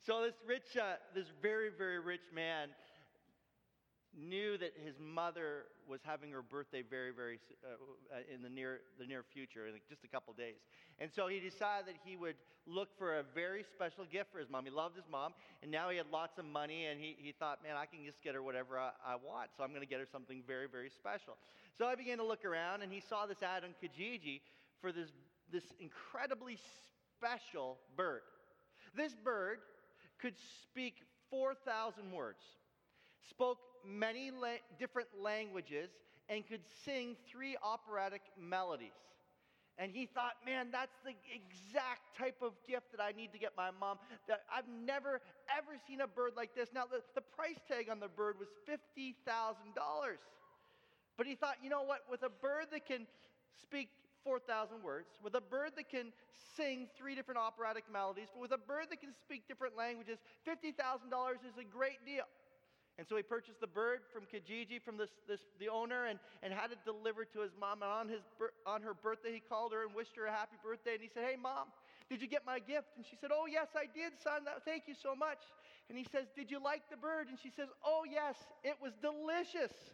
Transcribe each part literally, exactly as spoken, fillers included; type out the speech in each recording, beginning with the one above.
So this rich, uh, this very, very rich man knew that his mother was having her birthday very, very uh, in the near the near future, in just a couple days. And so he decided that he would look for a very special gift for his mom. He loved his mom, and now he had lots of money, and he, he thought, man, I can just get her whatever I, I want, so I'm going to get her something very, very special. So I began to look around, and he saw this ad on Kijiji for this, this incredibly special bird. This bird could speak four thousand words, spoke many la- different languages, and could sing three operatic melodies. And he thought, man, that's the exact type of gift that I need to get my mom. That I've never, ever seen a bird like this. Now, the, the price tag on the bird was fifty thousand dollars. But he thought, you know what? With a bird that can speak four thousand words, with a bird that can sing three different operatic melodies, but with a bird that can speak different languages, fifty thousand dollars is a great deal. And so he purchased the bird from Kijiji, from this, this the owner, and, and had it delivered to his mom. And on, his, on her birthday, he called her and wished her a happy birthday. And he said, hey, Mom, did you get my gift? And she said, oh, yes, I did, son. Thank you so much. And he says, did you like the bird? And she says, oh, yes, it was delicious.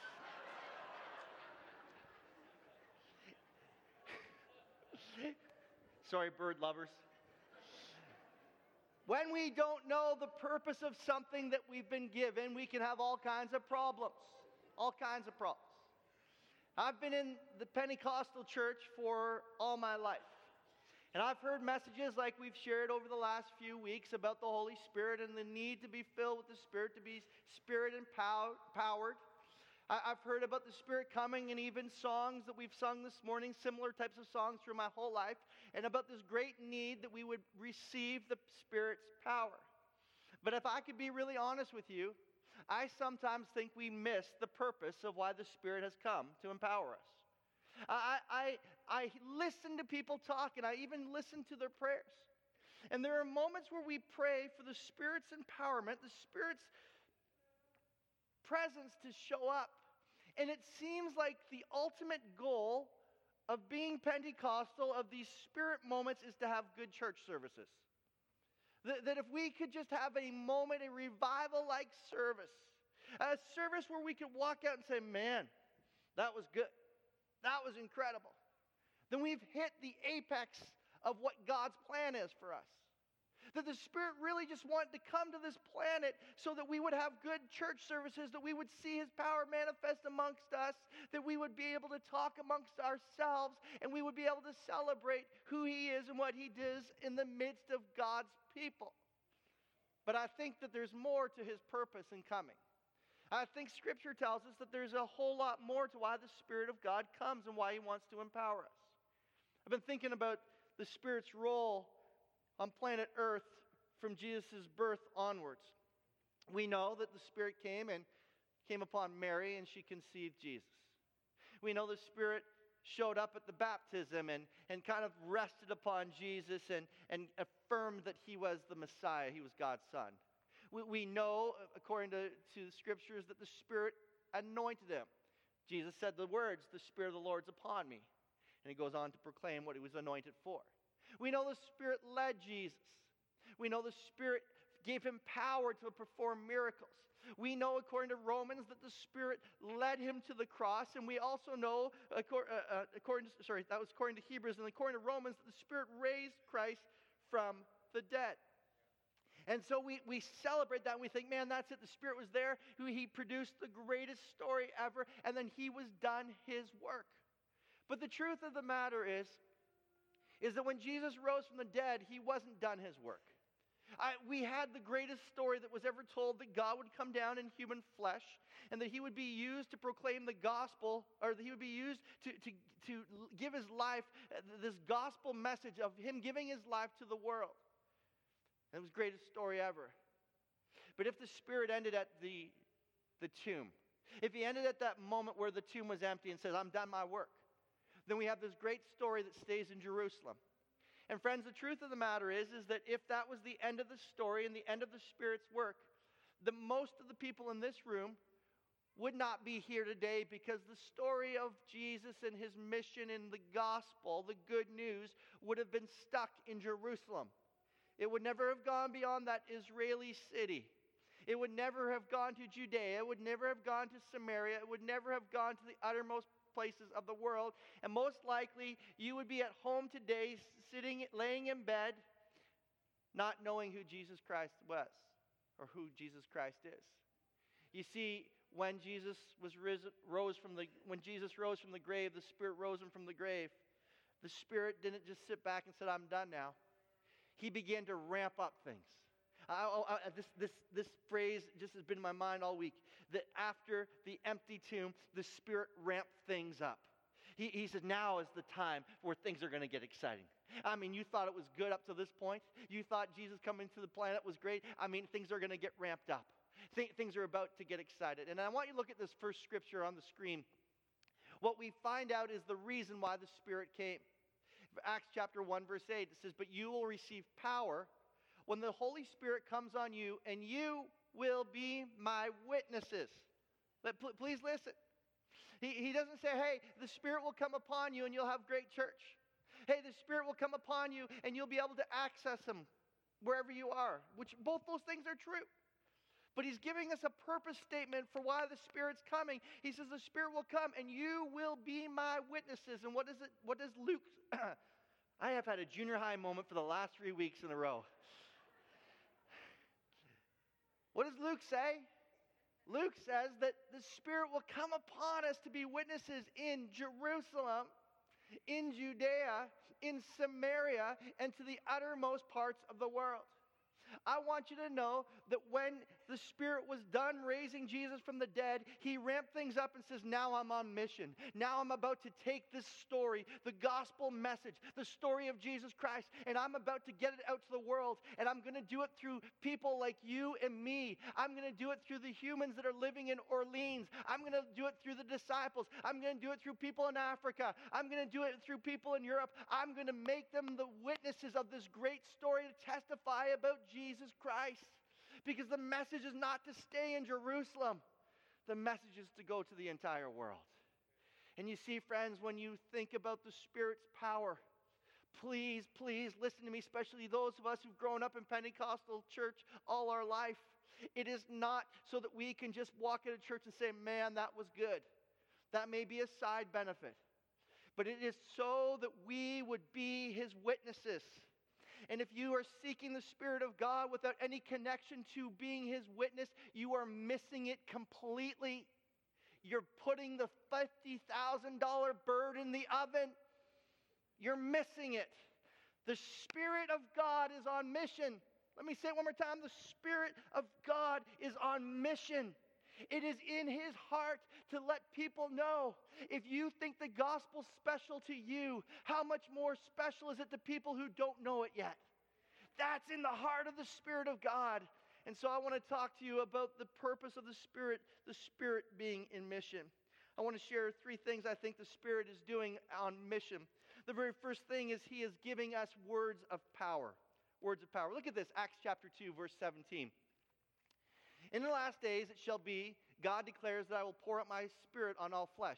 Sorry, bird lovers. When we don't know the purpose of something that we've been given, we can have all kinds of problems. All kinds of problems. I've been in the Pentecostal church for all my life. And I've heard messages like we've shared over the last few weeks about the Holy Spirit and the need to be filled with the Spirit, to be Spirit empowered. I've heard about the Spirit coming, and even songs that we've sung this morning, similar types of songs through my whole life, and about this great need that we would receive the Spirit's power. But if I could be really honest with you, I sometimes think we miss the purpose of why the Spirit has come to empower us. I, I, I listen to people talk, and I even listen to their prayers. And there are moments where we pray for the Spirit's empowerment, the Spirit's presence to show up. And it seems like the ultimate goal of being Pentecostal, of these Spirit moments, is to have good church services. That, that if we could just have a moment, a revival-like service, a service where we could walk out and say, man, that was good. That was incredible. Then we've hit the apex of what God's plan is for us. That the Spirit really just wanted to come to this planet so that we would have good church services, that we would see His power manifest amongst us, that we would be able to talk amongst ourselves, and we would be able to celebrate who He is and what He does in the midst of God's people. But I think that there's more to His purpose in coming. I think Scripture tells us that there's a whole lot more to why the Spirit of God comes and why He wants to empower us. I've been thinking about the Spirit's role on planet Earth from Jesus' birth onwards. We know that the Spirit came and came upon Mary, and she conceived Jesus. We know the Spirit showed up at the baptism and, and kind of rested upon Jesus and, and affirmed that He was the Messiah, He was God's Son. We, we know, according to, to the Scriptures, that the Spirit anointed Him. Jesus said the words, the Spirit of the Lord's upon me. And He goes on to proclaim what He was anointed for. We know the Spirit led Jesus. We know the Spirit gave Him power to perform miracles. We know, according to Romans, that the Spirit led Him to the cross. And we also know, according to, sorry, that was according to Hebrews, and according to Romans, that the Spirit raised Christ from the dead. And so we, we celebrate that, and we think, man, that's it. The Spirit was there. He produced the greatest story ever, and then He was done His work. But the truth of the matter is, is that when Jesus rose from the dead, He wasn't done His work. I, we had the greatest story that was ever told, that God would come down in human flesh and that He would be used to proclaim the gospel, or that He would be used to, to, to give His life, this gospel message of Him giving His life to the world. And it was the greatest story ever. But if the Spirit ended at the, the tomb, if He ended at that moment where the tomb was empty and says, I'm done my work, then we have this great story that stays in Jerusalem. And friends, the truth of the matter is, is that if that was the end of the story and the end of the Spirit's work, then most of the people in this room would not be here today, because the story of Jesus and His mission in the gospel, the good news, would have been stuck in Jerusalem. It would never have gone beyond that Israeli city. It would never have gone to Judea. It would never have gone to Samaria. It would never have gone to the uttermost places of the world. And most likely, you would be at home today, sitting, laying in bed, not knowing who Jesus Christ was or who Jesus Christ is. You see, when Jesus was risen, rose from the when Jesus rose from the grave, the Spirit rose him from the grave. The Spirit didn't just sit back and said, "I'm done now." He began to ramp up things. I, I, this, this, this phrase just has been in my mind all week, that after the empty tomb, the Spirit ramped things up. He, he said, now is the time where things are going to get exciting. I mean, you thought it was good up to this point. You thought Jesus coming to the planet was great. I mean, things are going to get ramped up. Th- things are about to get excited. And I want you to look at this first scripture on the screen. What we find out is the reason why the Spirit came. Acts chapter one, verse eight, it says, "But you will receive power when the Holy Spirit comes on you, and you will be my witnesses." But pl- please listen. He, he doesn't say, hey, the Spirit will come upon you and you'll have great church. Hey, the Spirit will come upon you and you'll be able to access Him wherever you are, which both those things are true. But He's giving us a purpose statement for why the Spirit's coming. He says the Spirit will come and you will be my witnesses. And what is it? What does Luke... I have had a junior high moment for the last three weeks in a row. What does Luke say? Luke says that the Spirit will come upon us to be witnesses in Jerusalem, in Judea, in Samaria, and to the uttermost parts of the world. I want you to know that when the Spirit was done raising Jesus from the dead, He ramped things up and says, now I'm on mission. Now I'm about to take this story, the gospel message, the story of Jesus Christ, and I'm about to get it out to the world. And I'm going to do it through people like you and me. I'm going to do it through the humans that are living in Orleans. I'm going to do it through the disciples. I'm going to do it through people in Africa. I'm going to do it through people in Europe. I'm going to make them the witnesses of this great story to testify about Jesus Christ. Because the message is not to stay in Jerusalem. The message is to go to the entire world. And you see, friends, when you think about the Spirit's power, please, please listen to me, especially those of us who've grown up in Pentecostal church all our life. It is not so that we can just walk into church and say, man, that was good. That may be a side benefit. But it is so that we would be His witnesses. And if you are seeking the Spirit of God without any connection to being His witness, you are missing it completely. You're putting the fifty thousand dollars bird in the oven. You're missing it. The Spirit of God is on mission. Let me say it one more time. The Spirit of God is on mission. It is in His heart to let people know. If you think the gospel's special to you, how much more special is it to people who don't know it yet? That's in the heart of the Spirit of God. And so I want to talk to you about the purpose of the Spirit, the Spirit being in mission. I want to share three things I think the Spirit is doing on mission. The very first thing is He is giving us words of power. Words of power. Look at this, Acts chapter two, verse seventeen. In the last days it shall be, God declares that I will pour out my Spirit on all flesh.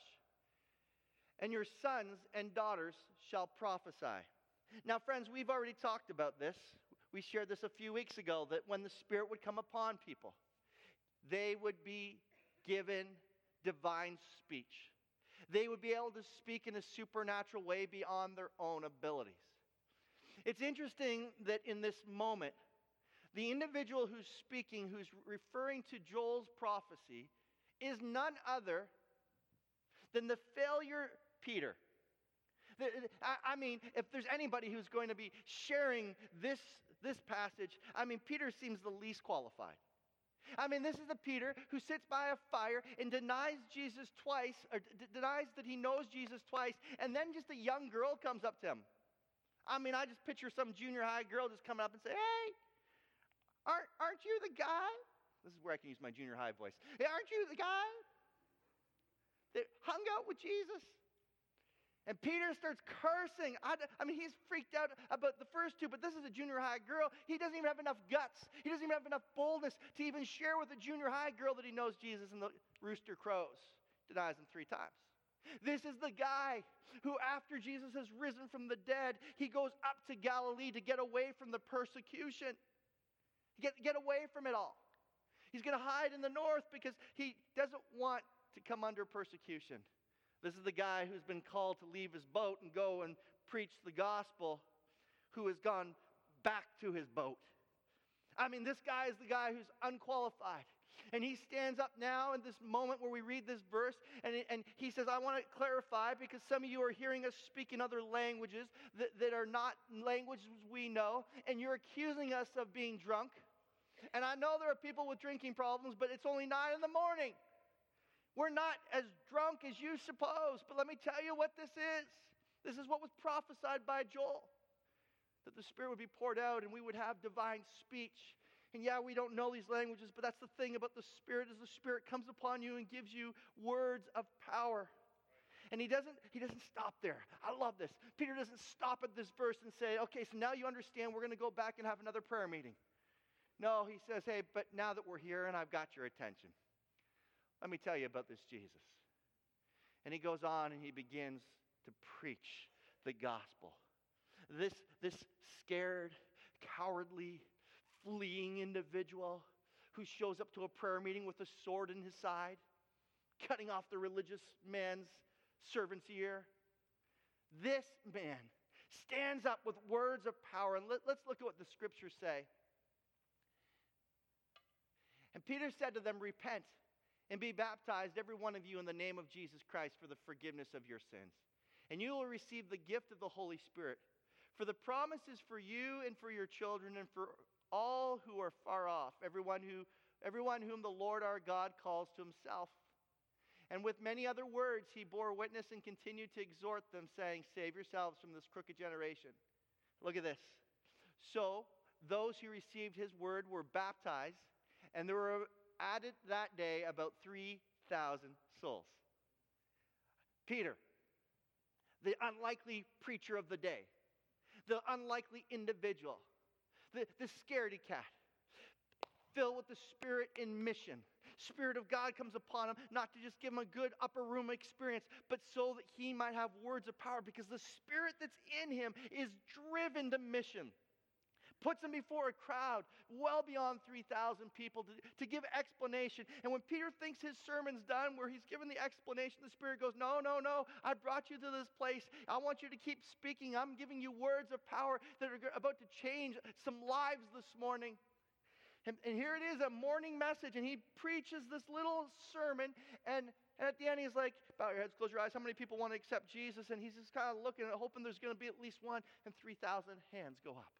And your sons and daughters shall prophesy. Now, friends, we've already talked about this. We shared this a few weeks ago, that when the Spirit would come upon people, they would be given divine speech. They would be able to speak in a supernatural way beyond their own abilities. It's interesting that in this moment, the individual who's speaking, who's referring to Joel's prophecy, is none other than the failure Peter. I mean, if there's anybody who's going to be sharing this, this passage, I mean, Peter seems the least qualified. I mean, this is the Peter who sits by a fire and denies Jesus twice, or d- denies that he knows Jesus twice, and then just a young girl comes up to him. I mean, I just picture some junior high girl just coming up and say, hey, aren't, aren't you the guy? This is where I can use my junior high voice. Hey, aren't you the guy that hung out with Jesus? And Peter starts cursing. I, I mean, he's freaked out about the first two, but this is a junior high girl. He doesn't even have enough guts. He doesn't even have enough boldness to even share with a junior high girl that he knows Jesus, and the rooster crows, denies him three times. This is the guy who, after Jesus has risen from the dead, he goes up to Galilee to get away from the persecution. Get, get away from it all. He's going to hide in the north because he doesn't want to come under persecution. This is the guy who's been called to leave his boat and go and preach the gospel, who has gone back to his boat. I mean, this guy is the guy who's unqualified. And he stands up now in this moment where we read this verse, and, and he says, I want to clarify, because some of you are hearing us speak in other languages that, that are not languages we know, and you're accusing us of being drunk. And I know there are people with drinking problems, but it's only nine in the morning. We're not as drunk as you suppose, but let me tell you what this is. This is what was prophesied by Joel, that the Spirit would be poured out and we would have divine speech. And yeah, we don't know these languages, but that's the thing about the Spirit, is the Spirit comes upon you and gives you words of power. And he doesn't, he doesn't stop there. I love this. Peter doesn't stop at this verse and say, okay, so now you understand, we're going to go back and have another prayer meeting. No, he says, hey, but now that we're here and I've got your attention, let me tell you about this Jesus. And he goes on and he begins to preach the gospel. This, this scared, cowardly, fleeing individual who shows up to a prayer meeting with a sword in his side, cutting off the religious man's servant's ear. This man stands up with words of power. And let, let's look at what the scriptures say. And Peter said to them, repent and be baptized, every one of you, in the name of Jesus Christ for the forgiveness of your sins. And you will receive the gift of the Holy Spirit. For the promise is for you and for your children and for all who are far off, everyone who, everyone whom the Lord our God calls to himself. And with many other words he bore witness and continued to exhort them, saying, save yourselves from this crooked generation. Look at this. So those who received his word were baptized, and there were added that day about three thousand souls. Peter, the unlikely preacher of the day, the unlikely individual, the, the scaredy cat, filled with the Spirit in mission. Spirit of God comes upon him, not to just give him a good upper room experience, but so that he might have words of power, because the Spirit that's in him is driven to mission. Puts him before a crowd well beyond three thousand people to, to give explanation. And when Peter thinks his sermon's done, where he's given the explanation, the Spirit goes, no, no, no, I brought you to this place. I want you to keep speaking. I'm giving you words of power that are about to change some lives this morning. And, and here it is, a morning message, and he preaches this little sermon, and, and at the end he's like, bow your heads, close your eyes, how many people want to accept Jesus? And he's just kind of looking and hoping there's going to be at least one, and three thousand hands go up.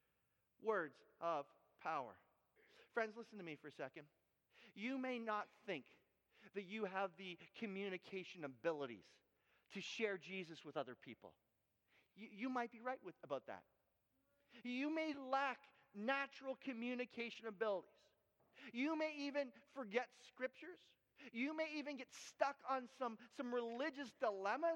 Words of power. Friends, listen to me for a second. You may not think that you have the communication abilities to share Jesus with other people. You, you might be right with, about that. You may lack natural communication abilities. You may even forget scriptures. You may even get stuck on some, some religious dilemmas.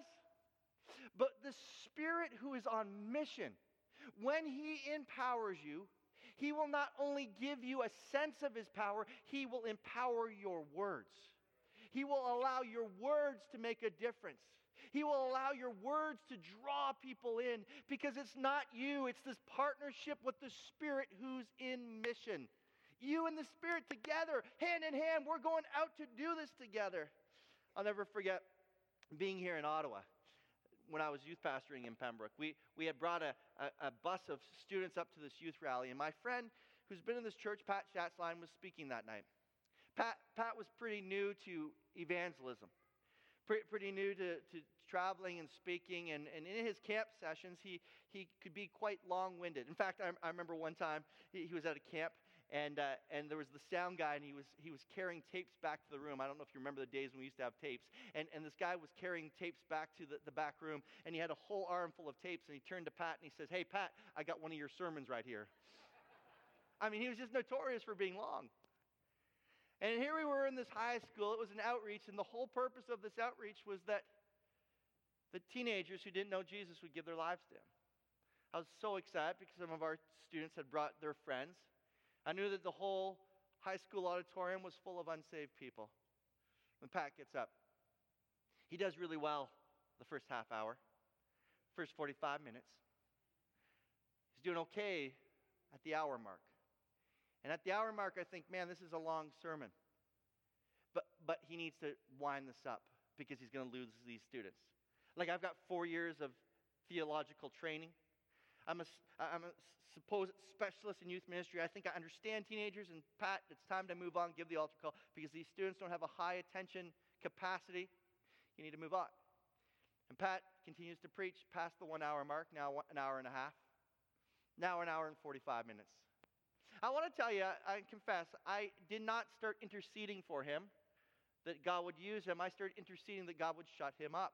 But the Spirit who is on mission, when he empowers you, he will not only give you a sense of his power, he will empower your words. He will allow your words to make a difference. He will allow your words to draw people in, because it's not you, it's this partnership with the Spirit who's in mission. You and the Spirit together, hand in hand, we're going out to do this together. I'll never forget being here in Ottawa when I was youth pastoring in Pembroke. We, we had brought a, a, a bus of students up to this youth rally, and my friend who's been in this church, Pat Schatzline, was speaking that night. Pat, Pat was pretty new to evangelism, pretty, pretty new to, to traveling and speaking, and, and in his camp sessions, he, he could be quite long-winded. In fact, I, I remember one time he, he was at a camp, and uh, and there was the sound guy, and he was he was carrying tapes back to the room. I don't know if you remember the days when we used to have tapes. And, and this guy was carrying tapes back to the, the back room, and he had a whole armful of tapes, and he turned to Pat, and he says, hey, Pat, I got one of your sermons right here. I mean, he was just notorious for being long. And here we were in this high school. It was an outreach, and the whole purpose of this outreach was that the teenagers who didn't know Jesus would give their lives to him. I was so excited because some of our students had brought their friends. I knew that the whole high school auditorium was full of unsaved people. When Pat gets up, He does really well the first half hour, first forty-five minutes. He's doing okay at the hour mark. And at the hour mark, I think, man, this is a long sermon. But, but he needs to wind this up because he's going to lose these students. Like, I've got four years of theological training. I'm a, I'm a supposed specialist in youth ministry. I think I understand teenagers. And Pat, it's time to move on, give the altar call, because these students don't have a high attention capacity. You need to move on. And Pat continues to preach past the one hour mark, now an hour and a half, now an hour and forty-five minutes. I want to tell you, I confess, I did not start interceding for him, that God would use him. I started interceding that God would shut him up.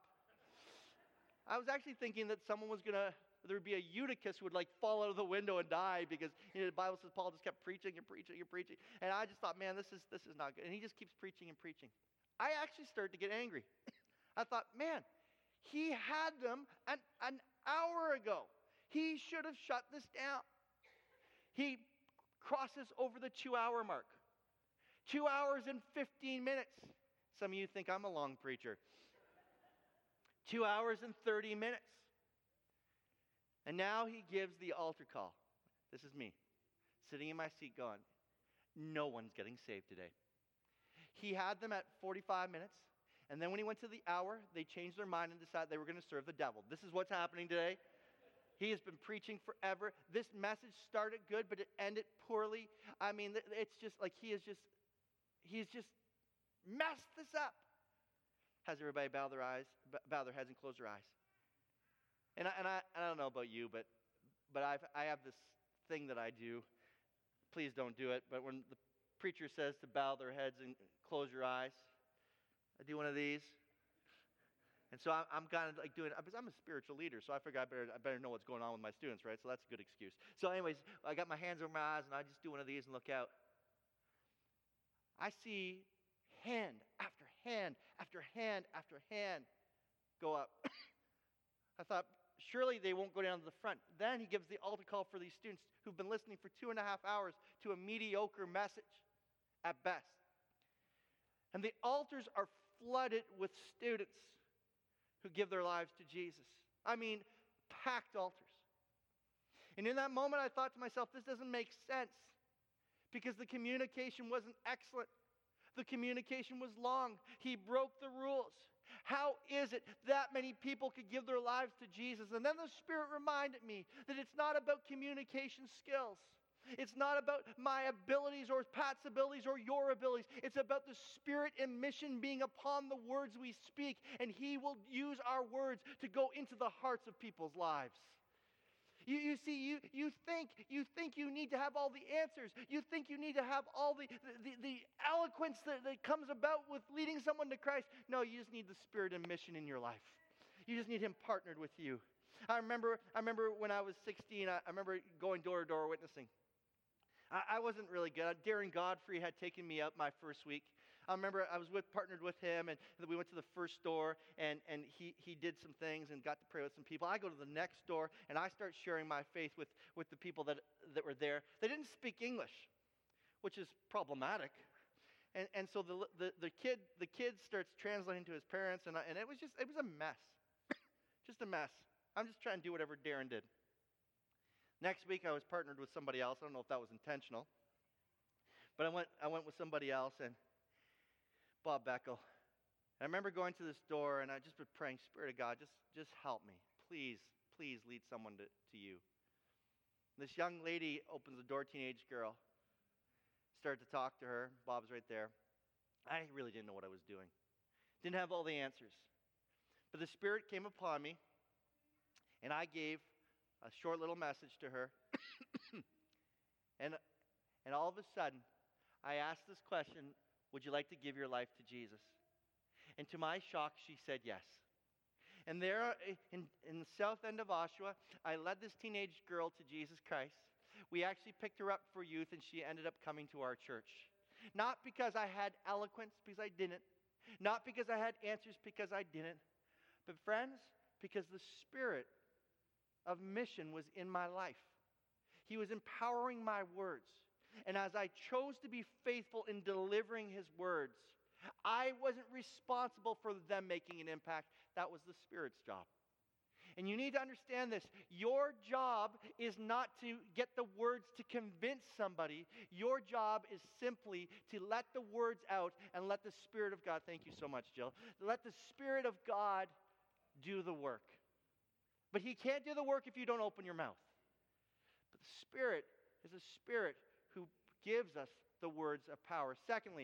I was actually thinking that someone was going to, there would be a Eutychus who would like fall out of the window and die because, you know, the Bible says Paul just kept preaching and preaching and preaching. And I just thought, man, this is, this is not good. And he just keeps preaching and preaching. I actually started to get angry. I thought, man, he had them an, an hour ago. He should have shut this down. He crosses over the two-hour mark. Two hours and fifteen minutes. Some of you think I'm a long preacher. Two hours and thirty minutes. And now he gives the altar call. This is me, sitting in my seat going, no one's getting saved today. He had them at forty-five minutes. And then when he went to the hour, they changed their mind and decided they were going to serve the devil. This is what's happening today. He has been preaching forever. This message started good, but it ended poorly. I mean, it's just like he is just, he's just messed this up. Has everybody bow their eyes, bow their heads and close their eyes? And I, and I, I don't know about you, but but I've, I have this thing that I do. Please don't do it. But when the preacher says to bow their heads and close your eyes, I do one of these. And so I'm, I'm kind of like doing, because I'm a spiritual leader, so I figure I better, I better know what's going on with my students, right? So that's a good excuse. So anyways, I got my hands over my eyes, and I just do one of these and look out. I see hand after hand after hand after hand go up. I thought, surely they won't go down to the front. Then he gives the altar call for these students who've been listening for two and a half hours to a mediocre message at best. And the altars are flooded with students who give their lives to Jesus. I mean, packed altars. And in that moment, I thought to myself, this doesn't make sense because the communication wasn't excellent. The communication was long. He broke the rules. How is it that many people could give their lives to Jesus? And then the Spirit reminded me that it's not about communication skills. It's not about my abilities or Pat's abilities or your abilities. It's about the Spirit and mission being upon the words we speak. And He will use our words to go into the hearts of people's lives. You, you see, you, you think you think you need to have all the answers. You think you need to have all the, the, the eloquence that, that comes about with leading someone to Christ. No, you just need the Spirit and mission in your life. You just need Him partnered with you. I remember, I remember when I was sixteen, I, I remember going door to door witnessing. I, I wasn't really good. Darren Godfrey had taken me up my first week. I remember I was with partnered with him, and we went to the first door, and, and he, he did some things and got to pray with some people. I go to the next door, and I start sharing my faith with, with the people that, that were there. They didn't speak English, which is problematic. And, and so the, the, the, kid, the kid starts translating to his parents, and, I, and it was just, it was a mess. Just a mess. I'm just trying to do whatever Darren did. Next week, I was partnered with somebody else. I don't know if that was intentional. But I went, I went with somebody else, and Bob Beckel. I remember going to this door, and I just been praying, Spirit of God, just, just help me. Please, please lead someone to, to you. This young lady opens the door, teenage girl. Started to talk to her. Bob's right there. I really didn't know what I was doing. Didn't have all the answers. But the Spirit came upon me, and I gave a short little message to her. and, and all of a sudden, I asked this question, would you like to give your life to Jesus? And to my shock, she said yes. And there in, in the south end of Oshawa, I led this teenage girl to Jesus Christ. We actually picked her up for youth, and she ended up coming to our church. Not because I had eloquence, because I didn't. Not because I had answers, because I didn't. But friends, because the Spirit of mission was in my life. He was empowering my words. And as I chose to be faithful in delivering His words, I wasn't responsible for them making an impact. That was the Spirit's job. And you need to understand this. Your job is not to get the words to convince somebody. Your job is simply to let the words out and let the Spirit of God, thank you so much, Jill, let the Spirit of God do the work. But He can't do the work if you don't open your mouth. But the Spirit is a Spirit who gives us the words of power. Secondly,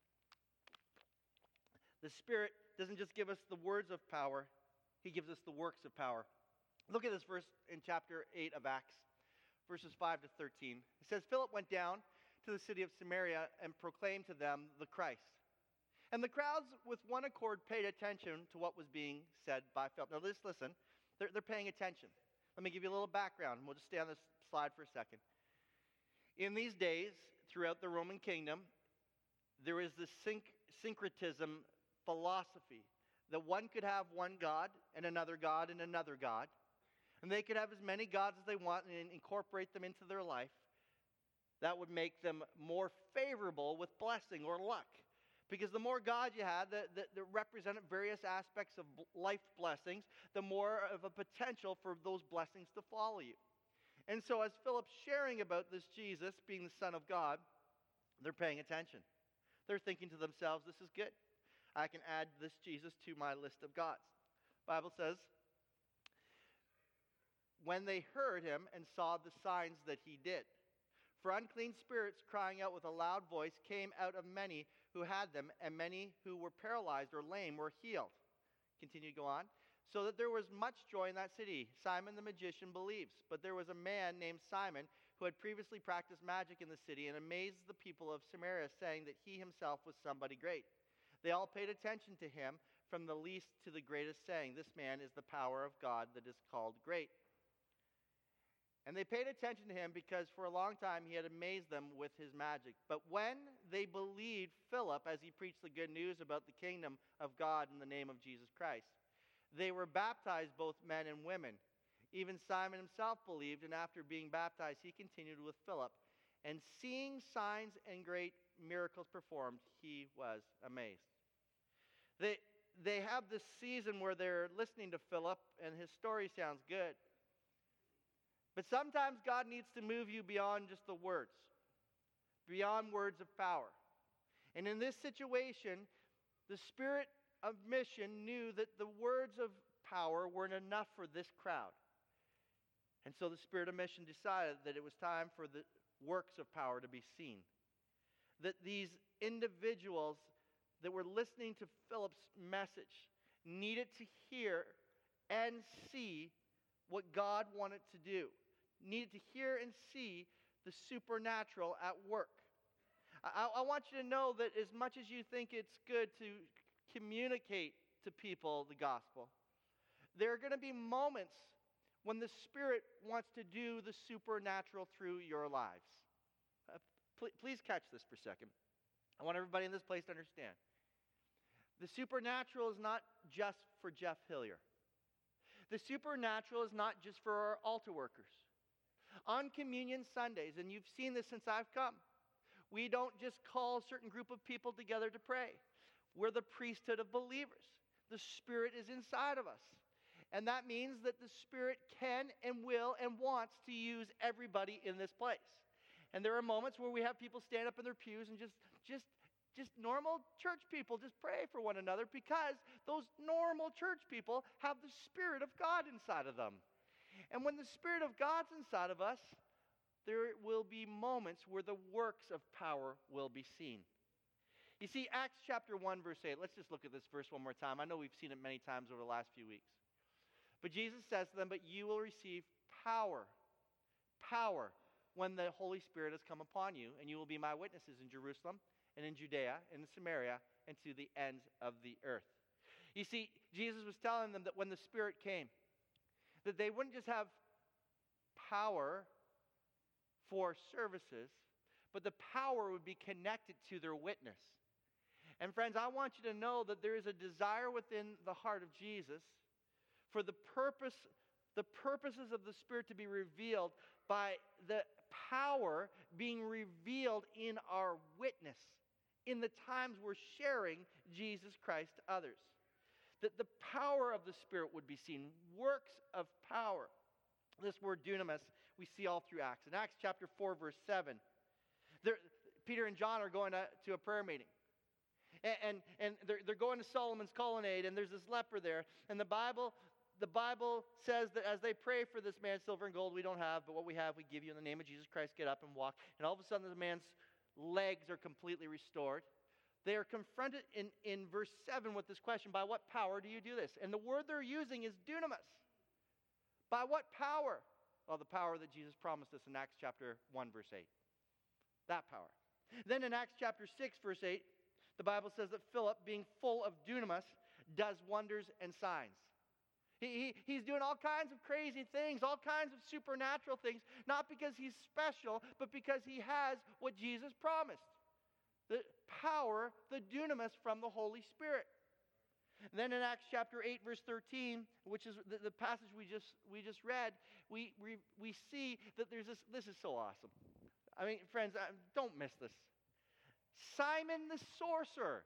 the Spirit doesn't just give us the words of power, He gives us the works of power. Look at this verse in chapter eight of Acts, verses five to thirteen. It says, Philip went down to the city of Samaria and proclaimed to them the Christ. And the crowds with one accord paid attention to what was being said by Philip. Now just listen, they're, they're paying attention. Let me give you a little background. We'll just stay on this slide for a second. In these days, throughout the Roman kingdom, there is this synch- syncretism philosophy that one could have one God and another God and another God. And they could have as many gods as they want and incorporate them into their life. That would make them more favorable with blessing or luck. Because the more gods you had that, that, that represented various aspects of life blessings, the more of a potential for those blessings to follow you. And so as Philip's sharing about this Jesus being the Son of God, they're paying attention. They're thinking to themselves, this is good. I can add this Jesus to my list of gods. The Bible says, when they heard him and saw the signs that he did, for unclean spirits crying out with a loud voice came out of many who had them, and many who were paralyzed or lame were healed. Continue to go on. So that there was much joy in that city. Simon the magician believes, but there was a man named Simon who had previously practiced magic in the city and amazed the people of Samaria, saying that he himself was somebody great. They all paid attention to him, from the least to the greatest, saying, this man is the power of God that is called great. And they paid attention to him because for a long time he had amazed them with his magic. But when they believed Philip as he preached the good news about the kingdom of God in the name of Jesus Christ, they were baptized, both men and women. Even Simon himself believed, and after being baptized, he continued with Philip. And seeing signs and great miracles performed, he was amazed. They, they have this season where they're listening to Philip, and his story sounds good. But sometimes God needs to move you beyond just the words, beyond words of power. And in this situation, the Spirit of mission knew that the words of power weren't enough for this crowd. And so the Spirit of mission decided that it was time for the works of power to be seen. That these individuals that were listening to Philip's message needed to hear and see what God wanted to do. Needed to hear and see the supernatural at work. I, I want you to know that as much as you think it's good to communicate to people the gospel, there are going to be moments when the Spirit wants to do the supernatural through your lives. Uh, pl- please catch this for a second. I want everybody in this place to understand. The supernatural is not just for Jeff Hillier. The supernatural is not just for our altar workers. On Communion Sundays, and you've seen this since I've come, we don't just call a certain group of people together to pray. We're the priesthood of believers. The Spirit is inside of us. And that means that the Spirit can and will and wants to use everybody in this place. And there are moments where we have people stand up in their pews and just, just, just normal church people just pray for one another, because those normal church people have the Spirit of God inside of them. And when the Spirit of God's inside of us, there will be moments where the works of power will be seen. You see, Acts chapter one, verse eight, let's just look at this verse one more time. I know we've seen it many times over the last few weeks. But Jesus says to them, but you will receive power, power, when the Holy Spirit has come upon you, and you will be my witnesses in Jerusalem and in Judea and in Samaria and to the ends of the earth. You see, Jesus was telling them that when the Spirit came, that they wouldn't just have power for services, but the power would be connected to their witness. And friends, I want you to know that there is a desire within the heart of Jesus for the purpose, the purposes of the Spirit to be revealed by the power being revealed in our witness, in the times we're sharing Jesus Christ to others. That the power of the Spirit would be seen, works of power. This word dunamis we see all through Acts. In Acts chapter four, verse seven, there, Peter and John are going to, to a prayer meeting. And, and, and they're, they're going to Solomon's colonnade, and there's this leper there. And the Bible, the Bible says that as they pray for this man, silver and gold we don't have, but what we have we give you in the name of Jesus Christ, get up and walk. And all of a sudden the man's legs are completely restored. They are confronted in, in verse seven with this question, by what power do you do this? And the word they're using is dunamis. By what power? Well, the power that Jesus promised us in Acts chapter one, verse eight. That power. Then in Acts chapter six, verse eight, the Bible says that Philip, being full of dunamis, does wonders and signs. He, he, he's doing all kinds of crazy things, all kinds of supernatural things, not because he's special, but because he has what Jesus promised. The power, the dunamis from the Holy Spirit. And then in Acts chapter eight, verse thirteen, which is the, the passage we just we just read, we, we we see that there's this. This is so awesome. I mean, friends, don't miss this. Simon the sorcerer.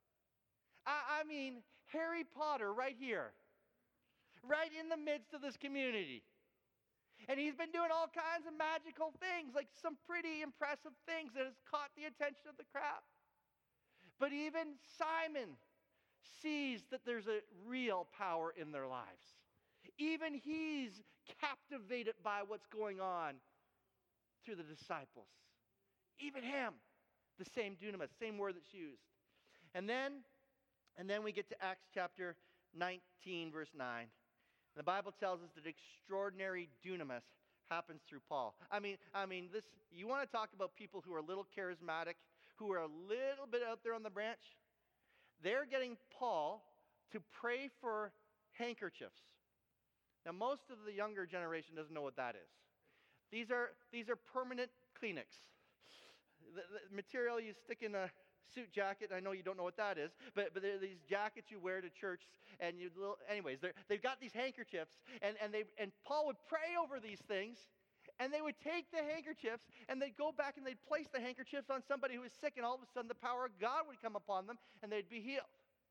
I, I mean, Harry Potter right here, right in the midst of this community. And he's been doing all kinds of magical things, like some pretty impressive things that has caught the attention of the crowd. But even Simon sees that there's a real power in their lives. Even he's captivated by what's going on through the disciples. Even him, the same dunamis, same word that's used. And then, and then we get to Acts chapter nineteen, verse nine. The Bible tells us that extraordinary dunamis happens through Paul. I mean, I mean, this. You want to talk about people who are a little charismatic, who are a little bit out there on the branch? They're getting Paul to pray for handkerchiefs. Now, most of the younger generation doesn't know what that is. These are these are permanent Kleenex. The, the material you stick in a suit jacket. I know you don't know what that is, but but they're these jackets you wear to church, and you little. Anyways, they've got these handkerchiefs, and and they and Paul would pray over these things, and they would take the handkerchiefs and they'd go back and they'd place the handkerchiefs on somebody who was sick, and all of a sudden the power of God would come upon them, and they'd be healed.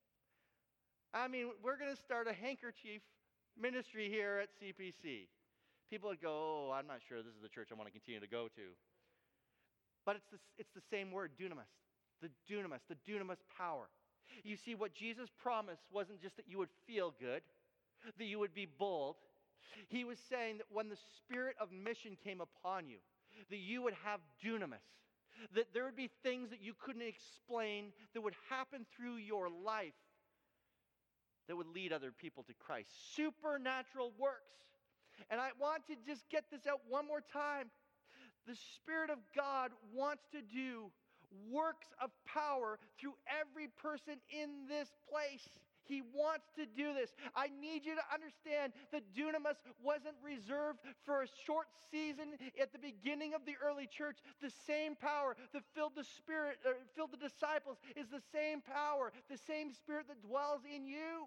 I mean, we're going to start a handkerchief ministry here at C P C. People would go, "Oh, I'm not sure this is the church I want to continue to go to." But it's the, it's the same word, dunamis. The dunamis, the dunamis power. You see, what Jesus promised wasn't just that you would feel good, that you would be bold. He was saying that when the spirit of mission came upon you, that you would have dunamis, that there would be things that you couldn't explain that would happen through your life that would lead other people to Christ. Supernatural works. And I want to just get this out one more time. The Spirit of God wants to do works of power through every person in this place. He wants to do this. I need you to understand that dunamis wasn't reserved for a short season at the beginning of the early church. The same power that filled the Spirit, or filled the disciples, is the same power, the same Spirit that dwells in you.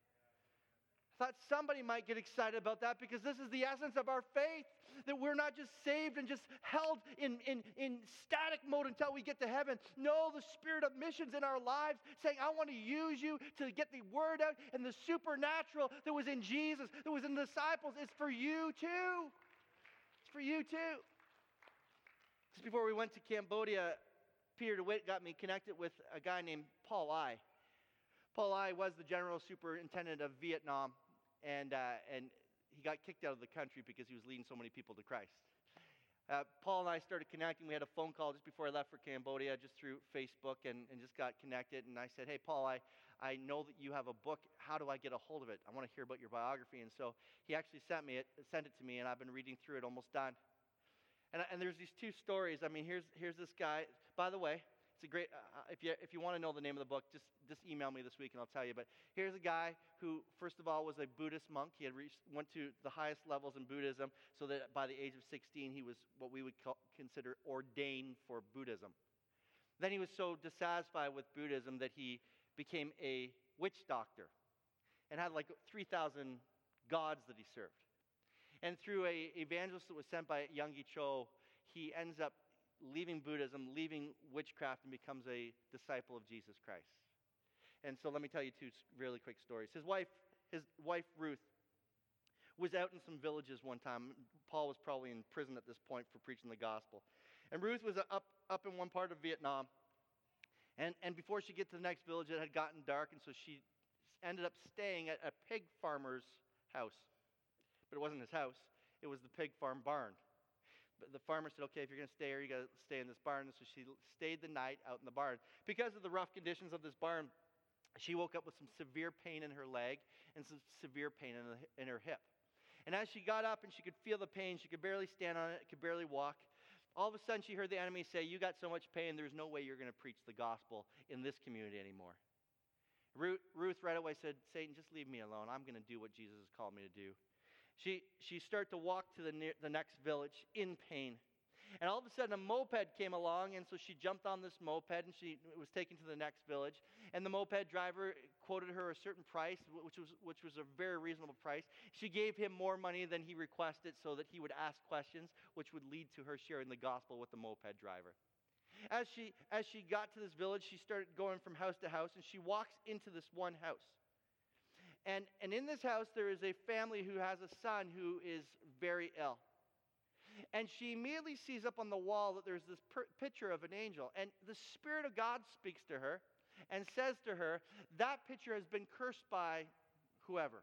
I thought somebody might get excited about that, because this is the essence of our faith. That we're not just saved and just held in, in, in static mode until we get to heaven. No, the spirit of missions in our lives, saying, I want to use you to get the word out. And the supernatural that was in Jesus, that was in the disciples, is for you too. It's for you too. Just before we went to Cambodia, Peter DeWitt got me connected with a guy named Paul I. Paul I was the general superintendent of Vietnam, and uh, and he got kicked out of the country because he was leading so many people to Christ. Uh, Paul and I started connecting. We had a phone call just before I left for Cambodia, just through Facebook, and, and just got connected. And I said, hey, Paul, I, I know that you have a book. How do I get a hold of it? I want to hear about your biography. And so he actually sent me it, sent it to me, and I've been reading through it, almost done. And, and there's these two stories. I mean, here's here's this guy. By the way, it's a great, uh, if you if you want to know the name of the book, just, just email me this week and I'll tell you. But here's a guy who, first of all, was a Buddhist monk. He had reached, went to the highest levels in Buddhism, so that by the age of sixteen, he was what we would call, consider ordained for Buddhism. Then he was so dissatisfied with Buddhism that he became a witch doctor and had like three thousand gods that he served. And through a evangelist that was sent by Youngie Cho, he ends up leaving Buddhism, leaving witchcraft, and becomes a disciple of Jesus Christ. And so let me tell you two really quick stories. His wife, his wife Ruth, was out in some villages one time. Paul was probably in prison at this point for preaching the gospel. And Ruth was up, up in one part of Vietnam. And, and before she gets to the next village, it had gotten dark, and so she ended up staying at a pig farmer's house. But it wasn't his house. It was the pig farm barn. But the farmer said, okay, if you're going to stay here, you got to stay in this barn. And so she stayed the night out in the barn. Because of the rough conditions of this barn, she woke up with some severe pain in her leg and some severe pain in, the, in her hip. And as she got up and she could feel the pain, she could barely stand on it, could barely walk. All of a sudden, she heard the enemy say, you got so much pain, there's no way you're going to preach the gospel in this community anymore. Ruth, Ruth right away said, Satan, just leave me alone. I'm going to do what Jesus has called me to do. She, she started to walk to the, near, the next village in pain. And all of a sudden, a moped came along, and so she jumped on this moped, and she was taken to the next village. And the moped driver quoted her a certain price, which was, which was a very reasonable price. She gave him more money than he requested so that he would ask questions, which would lead to her sharing the gospel with the moped driver. As she, as she got to this village, she started going from house to house, and she walks into this one house. And, and in this house, there is a family who has a son who is very ill. And she immediately sees up on the wall that there's this per- picture of an angel. And the Spirit of God speaks to her and says to her, that picture has been cursed by whoever.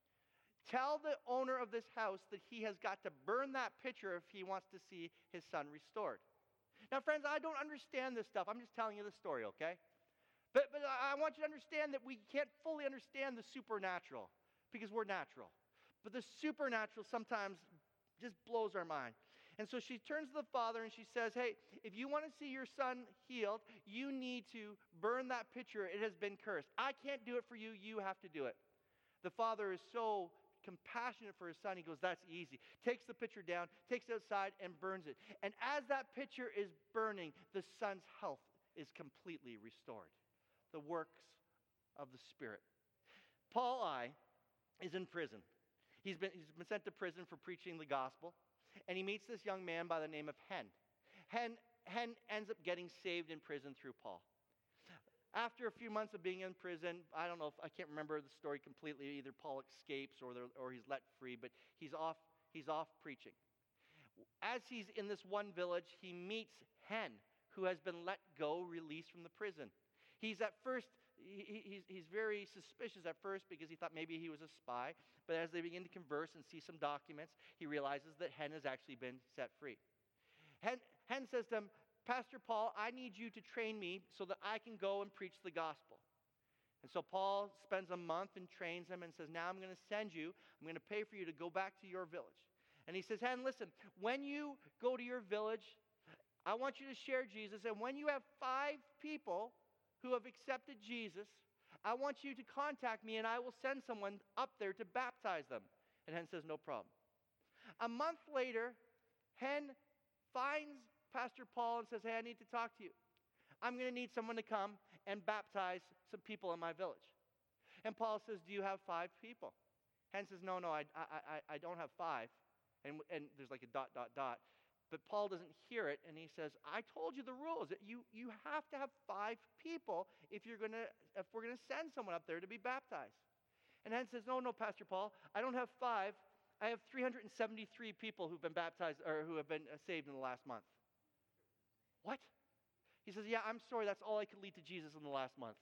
Tell the owner of this house that he has got to burn that picture if he wants to see his son restored. Now, friends, I don't understand this stuff. I'm just telling you the story, okay? But, but I want you to understand that we can't fully understand the supernatural because we're natural. But the supernatural sometimes just blows our mind. And so she turns to the father and she says, hey, if you want to see your son healed, you need to burn that picture. It has been cursed. I can't do it for you. You have to do it. The father is so compassionate for his son. He goes, that's easy. Takes the picture down, takes it outside, and burns it. And as that picture is burning, the son's health is completely restored. The works of the Spirit. Paul I is in prison. He's been, he's been sent to prison for preaching the gospel. And he meets this young man by the name of Hen. Hen, Hen ends up getting saved in prison through Paul. After a few months of being in prison, I don't know if, I can't remember the story completely. Either Paul escapes or, or he's let free, but he's off, he's off preaching. As he's in this one village, he meets Hen, who has been let go, released from the prison. He's at first, he, he's, he's very suspicious at first because he thought maybe he was a spy. But as they begin to converse and see some documents, he realizes that Hen has actually been set free. Hen, Hen says to him, Pastor Paul, I need you to train me so that I can go and preach the gospel. And so Paul spends a month and trains him and says, now I'm going to send you, I'm going to pay for you to go back to your village. And he says, Hen, listen, when you go to your village, I want you to share Jesus. And when you have five people who have accepted Jesus, I want you to contact me and I will send someone up there to baptize them. And Hen says, no problem. A month later, Hen finds Pastor Paul and says, hey, I need to talk to you. I'm going to need someone to come and baptize some people in my village. And Paul says, do you have five people? Hen says, no, no, I, I, I, I don't have five. And, and there's like a dot, dot, dot. But Paul doesn't hear it, and he says, I told you the rules. You, you have to have five people if, you're gonna, if we're going to send someone up there to be baptized. And Hen says, no, no, Pastor Paul, I don't have five. I have three hundred seventy-three people who've been baptized or who have been saved in the last month. What? He says, yeah, I'm sorry, that's all I could lead to Jesus in the last month.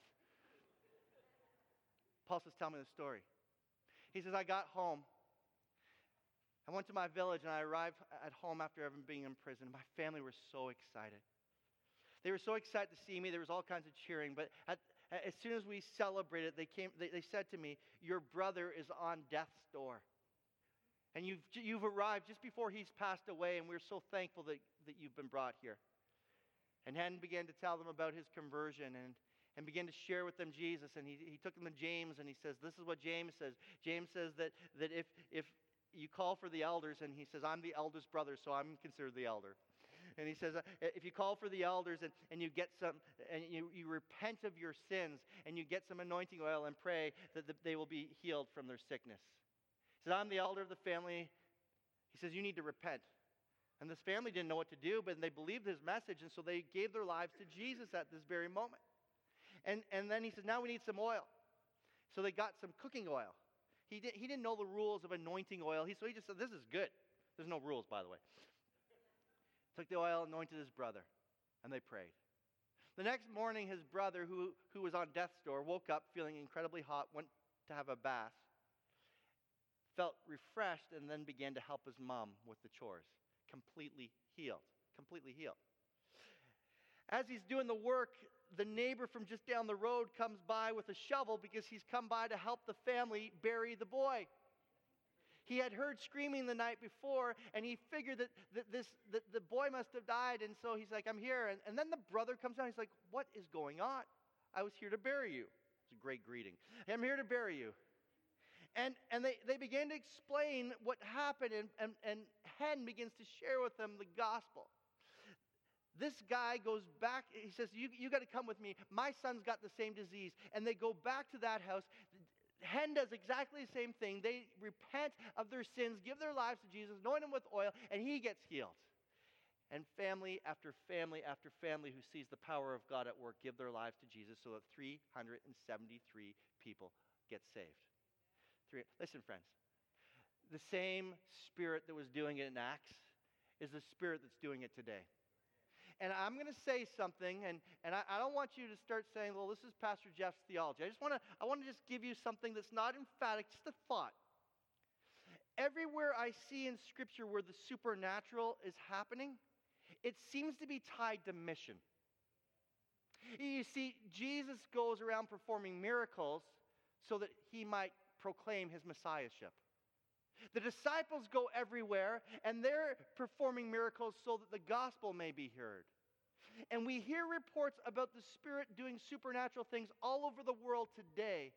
Paul says, tell me the story. He says, I got home. I went to my village and I arrived at home after having been in prison. My family were so excited. They were so excited to see me. There was all kinds of cheering. But at, as soon as we celebrated, they came. They, they said to me, your brother is on death's door. And you've, you've arrived just before he's passed away, and we're so thankful that, that you've been brought here. And Hen began to tell them about his conversion and, and began to share with them Jesus. And he, he took them to James, and he says, this is what James says. James says that, that if, if you call for the elders, and he says, I'm the eldest brother, so I'm considered the elder. And he says, if you call for the elders and, and you get some, and you, you repent of your sins, and you get some anointing oil and pray that the, they will be healed from their sickness. He says, I'm the elder of the family. He says, you need to repent. And this family didn't know what to do, but they believed his message, and so they gave their lives to Jesus at this very moment. And, and then he says, now we need some oil. So they got some cooking oil. He, did, he didn't know the rules of anointing oil, he, so he just said, this is good. There's no rules, by the way. Took the oil, anointed his brother, and they prayed. The next morning, his brother, who, who was on death's door, woke up feeling incredibly hot, went to have a bath, felt refreshed, and then began to help his mom with the chores. Completely healed. Completely healed. As he's doing the work, the neighbor from just down the road comes by with a shovel because he's come by to help the family bury the boy. He had heard screaming the night before, and he figured that, that, this, that the boy must have died, and so he's like, I'm here. And, and then the brother comes down. He's like, what is going on? I was here to bury you. It's a great greeting. I'm here to bury you. And, and they, they began to explain what happened, and, and, and Hen begins to share with them the gospel. This guy goes back, he says, you, you got to come with me. My son's got the same disease. And they go back to that house. Hen does exactly the same thing. They repent of their sins, give their lives to Jesus, anoint him with oil, and he gets healed. And family after family after family who sees the power of God at work give their lives to Jesus, so that three hundred seventy-three people get saved. Three, listen, friends, the same Spirit that was doing it in Acts is the Spirit that's doing it today. And I'm going to say something, and, and I, I don't want you to start saying, well, this is Pastor Jeff's theology. I just want to I want to just give you something that's not emphatic, just a thought. Everywhere I see in Scripture where the supernatural is happening, it seems to be tied to mission. You see, Jesus goes around performing miracles so that he might proclaim his messiahship. The disciples go everywhere, and they're performing miracles so that the gospel may be heard. And we hear reports about the Spirit doing supernatural things all over the world today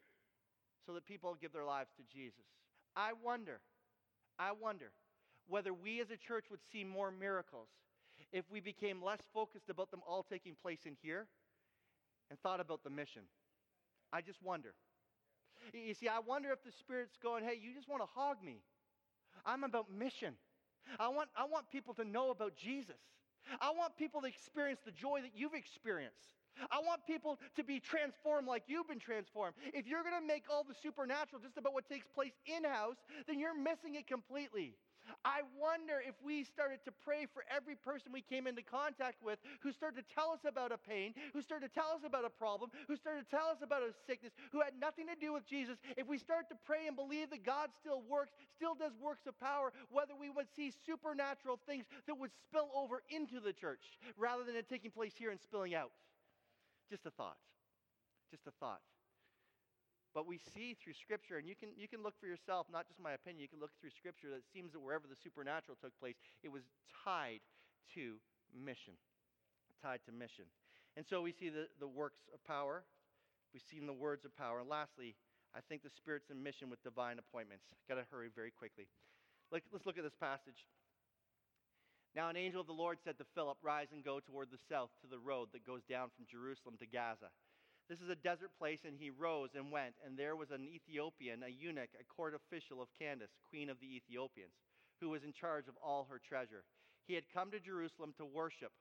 so that people give their lives to Jesus. I wonder, I wonder whether we as a church would see more miracles if we became less focused about them all taking place in here and thought about the mission. I just wonder. You see, I wonder if the Spirit's going, hey, you just want to hog me. I'm about mission. I want, I want people to know about Jesus. I want people to experience the joy that you've experienced. I want people to be transformed like you've been transformed. If you're going to make all the supernatural just about what takes place in-house, then you're missing it completely. I wonder if we started to pray for every person we came into contact with who started to tell us about a pain, who started to tell us about a problem, who started to tell us about a sickness, who had nothing to do with Jesus. If we start to pray and believe that God still works, still does works of power, whether we would see supernatural things that would spill over into the church rather than it taking place here and spilling out. Just a thought. Just a thought. But we see through Scripture, and you can, you can look for yourself, not just my opinion, you can look through Scripture, that it seems that wherever the supernatural took place, it was tied to mission. Tied to mission. And so we see the, the works of power. We've seen the words of power. And lastly, I think the Spirit's in mission with divine appointments. Got to hurry very quickly. Like, let's look at this passage. Now an angel of the Lord said to Philip, rise and go toward the south to the road that goes down from Jerusalem to Gaza. This is a desert place, and he rose and went, and there was an Ethiopian, a eunuch, a court official of Candace, queen of the Ethiopians, who was in charge of all her treasure. He had come to Jerusalem to worship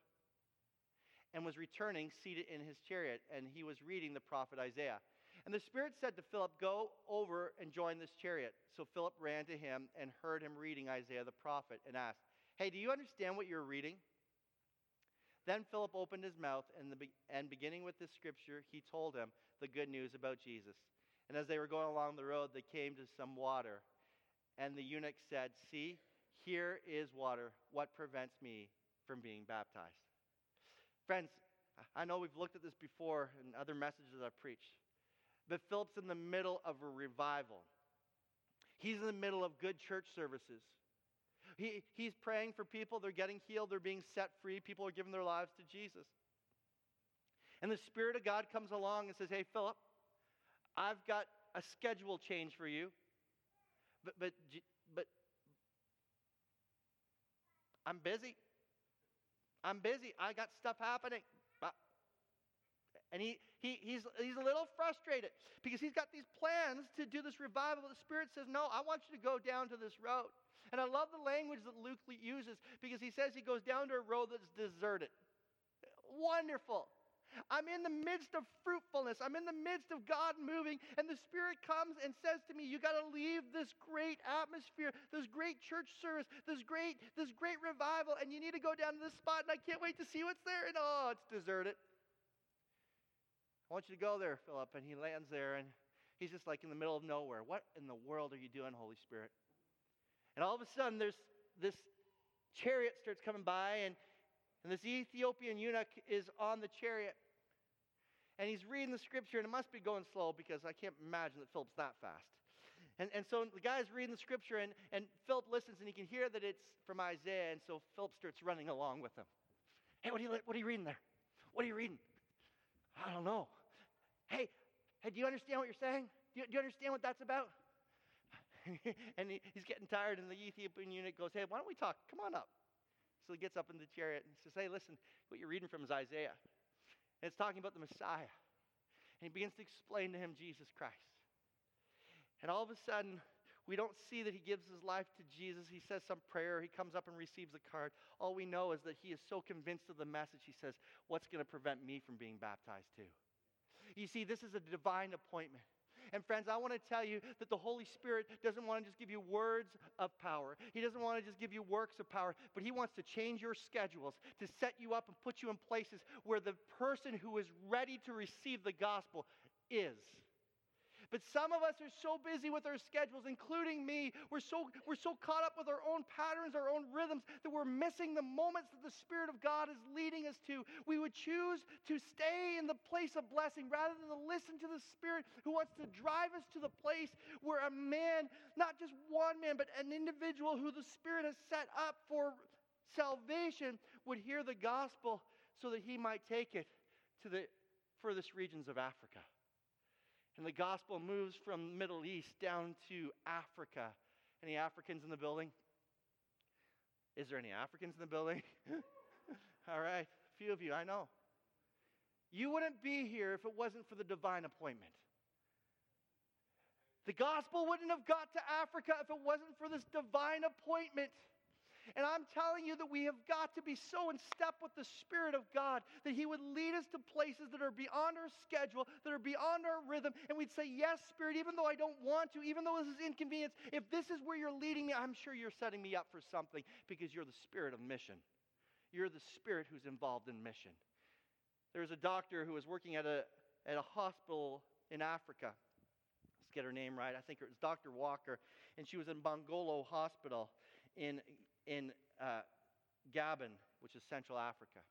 and was returning seated in his chariot, and he was reading the prophet Isaiah. And the Spirit said to Philip, go over and join this chariot. So Philip ran to him and heard him reading Isaiah the prophet and asked, hey, do you understand what you're reading? Then Philip opened his mouth, and, the, and beginning with this scripture, he told him the good news about Jesus. And as they were going along the road, they came to some water. And the eunuch said, see, here is water. What prevents me from being baptized? Friends, I know we've looked at this before in other messages I've preached. But Philip's in the middle of a revival. He's in the middle of good church services. He, he's praying for people. They're getting healed. They're being set free. People are giving their lives to Jesus. And the Spirit of God comes along and says, hey, Philip, I've got a schedule change for you. But, but, but I'm busy. I'm busy. I got stuff happening. And he, he, he's, he's a little frustrated because he's got these plans to do this revival. But the Spirit says, no, I want you to go down to this road. And I love the language that Luke uses because he says he goes down to a road that's deserted. Wonderful. I'm in the midst of fruitfulness. I'm in the midst of God moving, and the Spirit comes and says to me, you got to leave this great atmosphere, this great church service, this great, this great revival, and you need to go down to this spot, and I can't wait to see what's there, and oh, it's deserted. I want you to go there, Philip. And he lands there, and he's just like in the middle of nowhere. What in the world are you doing, Holy Spirit? And all of a sudden, there's this chariot starts coming by, and And this Ethiopian eunuch is on the chariot. And he's reading the scripture, and it must be going slow because I can't imagine that Philip's that fast. And, and so the guy's reading the scripture, and, and Philip listens, and he can hear that it's from Isaiah. And so Philip starts running along with him. Hey, what are you, what are you reading there? What are you reading? I don't know. Hey, hey, do you understand what you're saying? Do you, do you understand what that's about? And he, he's getting tired, and the Ethiopian eunuch goes, hey, why don't we talk? Come on up. So he gets up in the chariot and says, hey, listen, what you're reading from is Isaiah. And it's talking about the Messiah. And he begins to explain to him Jesus Christ. And all of a sudden, we don't see that he gives his life to Jesus. He says some prayer. He comes up and receives a card. All we know is that he is so convinced of the message, he says, what's going to prevent me from being baptized too? You see, this is a divine appointment. And friends, I want to tell you that the Holy Spirit doesn't want to just give you words of power. He doesn't want to just give you works of power, but he wants to change your schedules, to set you up and put you in places where the person who is ready to receive the gospel is. But some of us are so busy with our schedules, including me. We're so, we're so caught up with our own patterns, our own rhythms, that we're missing the moments that the Spirit of God is leading us to. We would choose to stay in the place of blessing rather than to listen to the Spirit who wants to drive us to the place where a man, not just one man, but an individual who the Spirit has set up for salvation would hear the gospel so that he might take it to the furthest regions of Africa. And the gospel moves from the Middle East down to Africa. Any Africans in the building? Is there any Africans in the building? All right, a few of you, I know. You wouldn't be here if it wasn't for the divine appointment. The gospel wouldn't have got to Africa if it wasn't for this divine appointment. And I'm telling you that we have got to be so in step with the Spirit of God that he would lead us to places that are beyond our schedule, that are beyond our rhythm. And we'd say, yes, Spirit, even though I don't want to, even though this is inconvenience, if this is where you're leading me, I'm sure you're setting me up for something because you're the Spirit of mission. You're the Spirit who's involved in mission. There was a doctor who was working at a, at a hospital in Africa. Let's get her name right. I think it was Doctor Walker. And she was in Bangolo Hospital in in uh, Gabon, which is Central Africa.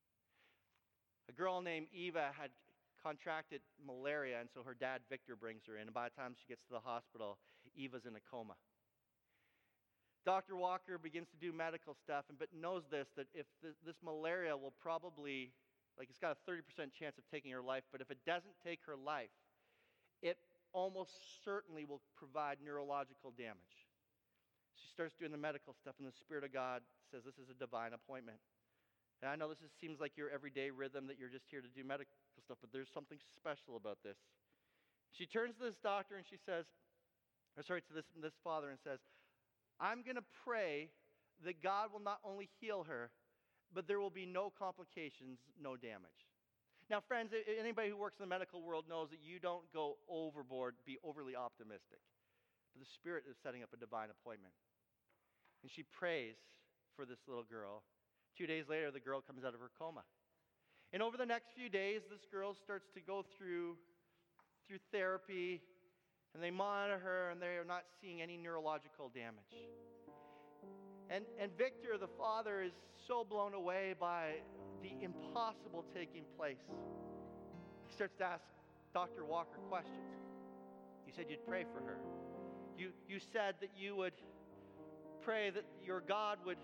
A girl named Eva had contracted malaria, and so her dad, Victor, brings her in. And by the time she gets to the hospital, Eva's in a coma. Doctor Walker begins to do medical stuff, and but knows this, that if this, this malaria will probably, like it's got a thirty percent chance of taking her life, but if it doesn't take her life, it almost certainly will provide neurological damage. She starts doing the medical stuff, and the Spirit of God says this is a divine appointment. And I know this is, seems like your everyday rhythm that you're just here to do medical stuff, but there's something special about this. She turns to this doctor and she says, or sorry, to this, this father and says, I'm going to pray that God will not only heal her, but there will be no complications, no damage. Now, friends, anybody who works in the medical world knows that you don't go overboard, be overly optimistic. But the Spirit is setting up a divine appointment. And she prays for this little girl. Two days later, the girl comes out of her coma. And over the next few days, this girl starts to go through, through therapy, and they monitor her, and they are not seeing any neurological damage. And, and Victor, the father, is so blown away by the impossible taking place. He starts to ask Doctor Walker questions. You said you'd pray for her. You, you said that you would pray that your God would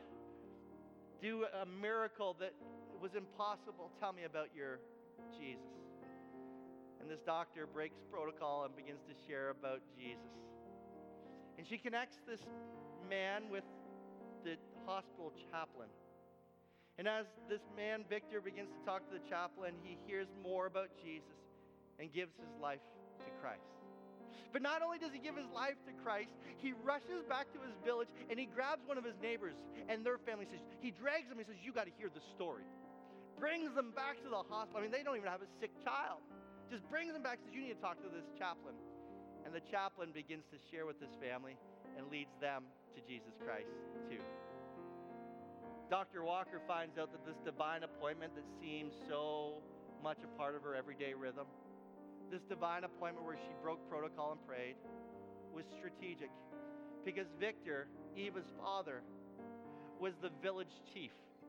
do a miracle that was impossible. Tell me about your Jesus. And this doctor breaks protocol and begins to share about Jesus. And she connects this man with the hospital chaplain. And as this man, Victor, begins to talk to the chaplain, he hears more about Jesus and gives his life to Christ. But not only does he give his life to Christ, he rushes back to his village and he grabs one of his neighbors and their family. Says, he drags them and says, you got to hear the story. Brings them back to the hospital. I mean, they don't even have a sick child. Just brings them back and says, you need to talk to this chaplain. And the chaplain begins to share with his family and leads them to Jesus Christ too. Doctor Walker finds out that this divine appointment that seems so much a part of her everyday rhythm, this divine appointment where she broke protocol and prayed, was strategic. Because Victor, Eva's father, was the village chief.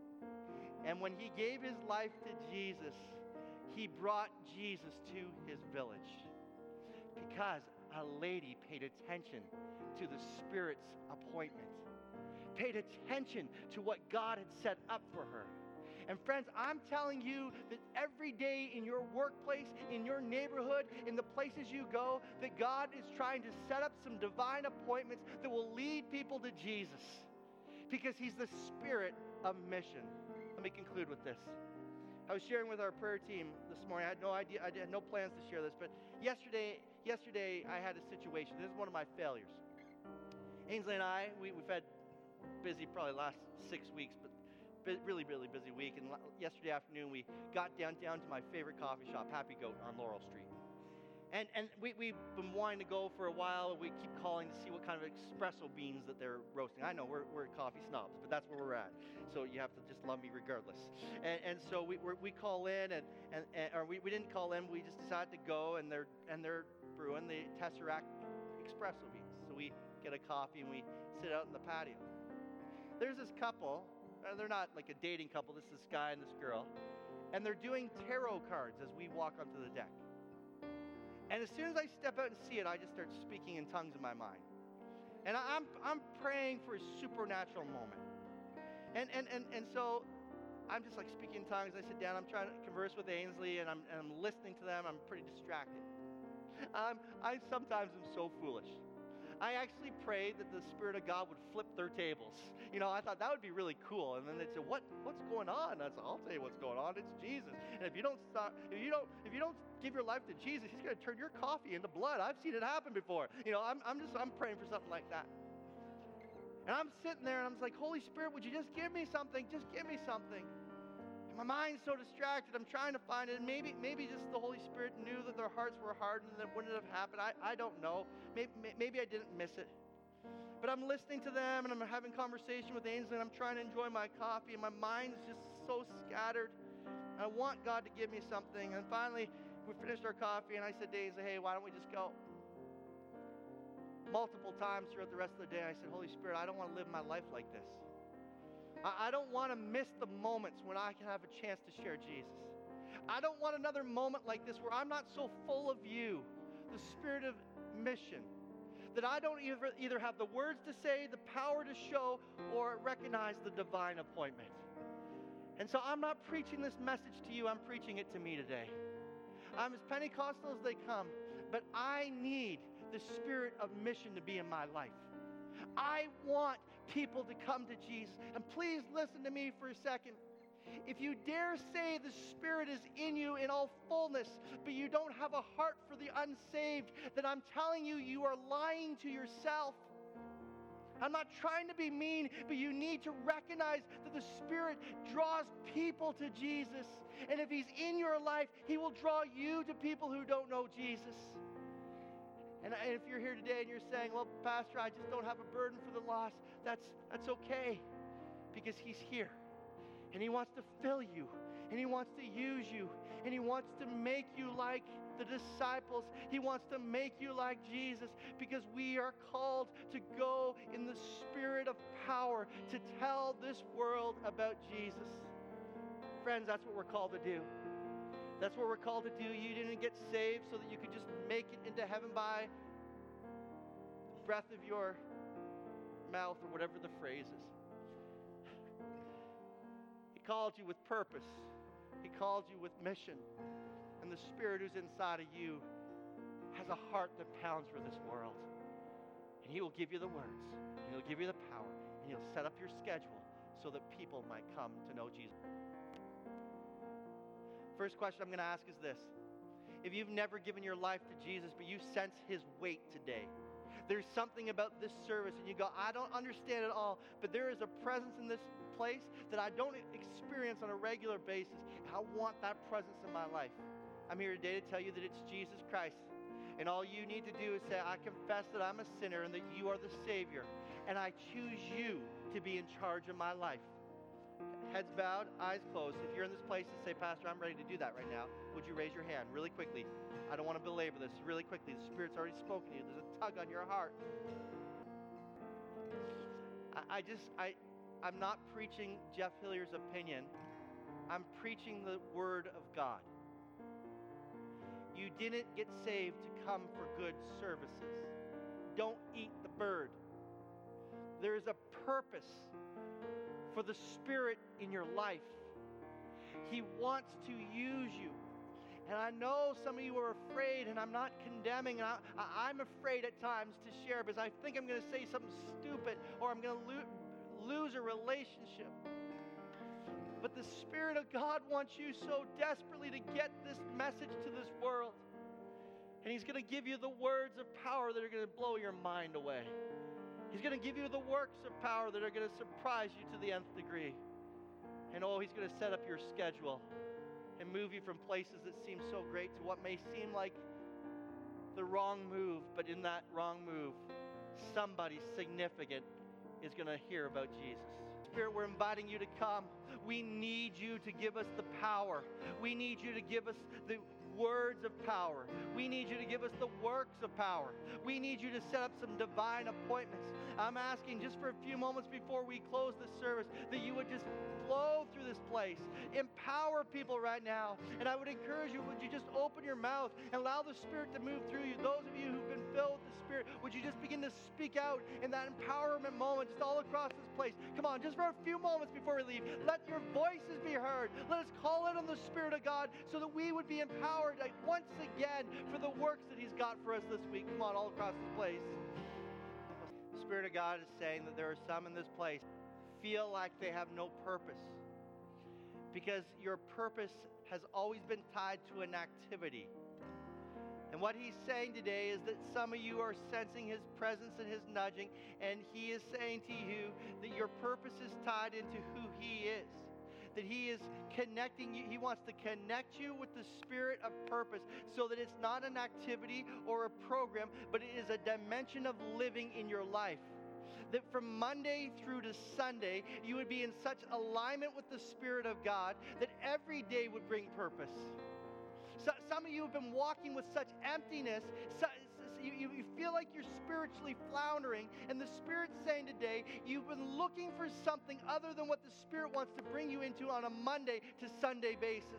And when he gave his life to Jesus, he brought Jesus to his village. Because a lady paid attention to the Spirit's appointment, paid attention to what God had set up for her. And friends, I'm telling you that every day in your workplace, in your neighborhood, in the places you go, that God is trying to set up some divine appointments that will lead people to Jesus. Because he's the Spirit of mission. Let me conclude with this. I was sharing with our prayer team this morning. I had no idea, I had no plans to share this, but yesterday, yesterday I had a situation. This is one of my failures. Ainsley and I, we, we've had busy probably last six weeks, but really, really busy week. And yesterday afternoon, we got down, down to my favorite coffee shop, Happy Goat, on Laurel Street. And and we, we've been wanting to go for a while. We keep calling to see what kind of espresso beans that they're roasting. I know we're, we're coffee snobs, but that's where we're at. So you have to just love me regardless. And and so we we're, we call in, and, and, and or we, we didn't call in. We just decided to go, and they're, and they're brewing the Tesseract espresso beans. So we get a coffee, and we sit out in the patio. There's this couple. They're not like a dating couple. This is this guy and this girl. And they're doing tarot cards as we walk onto the deck. And as soon as I step out and see it, I just start speaking in tongues in my mind. And I'm I'm praying for a supernatural moment. And and and, and so I'm just like speaking in tongues. I sit down. I'm trying to converse with Ainsley, and I'm, and I'm listening to them. I'm pretty distracted. Um, I sometimes am so foolish. I actually prayed that the Spirit of God would flip their tables. You know, I thought that would be really cool. And then they'd say, "What? What's going on?" I said, "I'll tell you what's going on. It's Jesus. And if you don't stop, if you don't, if you don't give your life to Jesus, He's going to turn your coffee into blood. I've seen it happen before. You know, I'm, I'm just, I'm praying for something like that. And I'm sitting there, and I'm just like, Holy Spirit, would you just give me something? Just give me something. And my mind's so distracted. I'm trying to find it. And maybe, maybe just the Holy Spirit knew that their hearts were hardened and that wouldn't have happened. I, I don't know. Maybe, maybe I didn't miss it. But I'm listening to them, and I'm having conversation with Ainsley, and I'm trying to enjoy my coffee, and my mind's just so scattered. I want God to give me something. And finally, we finished our coffee, and I said to Ainsley, hey, why don't we just go? Multiple times throughout the rest of the day, I said, Holy Spirit, I don't want to live my life like this. I, I don't want to miss the moments when I can have a chance to share Jesus. I don't want another moment like this where I'm not so full of you, the spirit of mission, that I don't either, either have the words to say, the power to show, or recognize the divine appointment. And so I'm not preaching this message to you, I'm preaching it to me today. I'm as Pentecostal as they come, but I need the spirit of mission to be in my life. I want people to come to Jesus. And please listen to me for a second. If you dare say the Spirit is in you in all fullness, but you don't have a heart for the unsaved, then I'm telling you, you are lying to yourself. I'm not trying to be mean, but you need to recognize that the Spirit draws people to Jesus. And if He's in your life, He will draw you to people who don't know Jesus. And if you're here today and you're saying, well, Pastor, I just don't have a burden for the lost, that's, that's okay, because He's here. And He wants to fill you, and He wants to use you, and He wants to make you like the disciples. He wants to make you like Jesus, because we are called to go in the spirit of power to tell this world about Jesus. Friends, that's what we're called to do. That's what we're called to do. You didn't get saved so that you could just make it into heaven by the breath of your mouth, or whatever the phrase is. He called you with purpose. He called you with mission. And the Spirit who's inside of you has a heart that pounds for this world. And He will give you the words, and He'll give you the power, and He'll set up your schedule so that people might come to know Jesus. First question I'm going to ask is this. If you've never given your life to Jesus, but you sense his weight today, there's something about this service, and you go, I don't understand it all, but there is a presence in this place that I don't experience on a regular basis. I want that presence in my life. I'm here today to tell you that it's Jesus Christ. And all you need to do is say, I confess that I'm a sinner and that you are the Savior. And I choose you to be in charge of my life. Heads bowed, eyes closed. If you're in this place and say, Pastor, I'm ready to do that right now, would you raise your hand really quickly? I don't want to belabor this. Really quickly. The Spirit's already spoken to you. There's a tug on your heart. I, I just, I, I'm not preaching Jeff Hillier's opinion. I'm preaching the Word of God. You didn't get saved to come for good services. Don't eat the bird. There is a purpose for the Spirit in your life. He wants to use you. And I know some of you are afraid, and I'm not condemning. And I, I, I'm afraid at times to share because I think I'm going to say something stupid or I'm going to lo- lose a relationship. But the Spirit of God wants you so desperately to get this message to this world. And He's going to give you the words of power that are going to blow your mind away. He's going to give you the works of power that are going to surprise you to the nth degree. And oh, He's going to set up your schedule and move you from places that seem so great to what may seem like the wrong move. But in that wrong move, somebody significant is going to hear about Jesus. Spirit, we're inviting you to come. We need you to give us the power. We need you to give us the words of power. We need you to give us the works of power. We need you to set up some divine appointments. I'm asking just for a few moments before we close this service that you would just flow through this place. Empower people right now. And I would encourage you, would you just open your mouth and allow the Spirit to move through you? Those of you who've been filled with the Spirit, would you just begin to speak out in that empowerment moment just all across this place? Come on, just for a few moments before we leave, let your voices be heard. Let us call in on the Spirit of God so that we would be empowered like, once again for the works that He's got for us this week. Come on, all across this place. The Spirit of God is saying that there are some in this place feel like they have no purpose because your purpose has always been tied to an activity. And what He's saying today is that some of you are sensing His presence and His nudging, and He is saying to you that your purpose is tied into who He is. That He is connecting you. He wants to connect you with the spirit of purpose so that it's not an activity or a program, but it is a dimension of living in your life. That from Monday through to Sunday, you would be in such alignment with the Spirit of God that every day would bring purpose. So, some of you have been walking with such emptiness. So, you, you, you feel like you're spiritually floundering. And the Spirit's saying today, you've been looking for something other than what the Spirit wants to bring you into on a Monday to Sunday basis.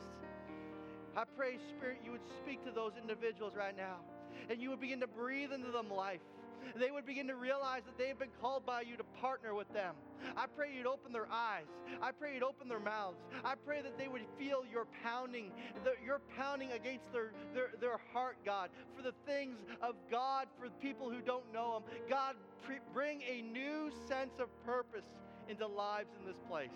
I pray, Spirit, you would speak to those individuals right now. And you would begin to breathe into them life. They would begin to realize that they have been called by you to partner with them. I pray you'd open their eyes. I pray you'd open their mouths. I pray that they would feel your pounding, the, your pounding against their, their, their heart, God, for the things of God, for people who don't know Him. God, pre- bring a new sense of purpose into lives in this place.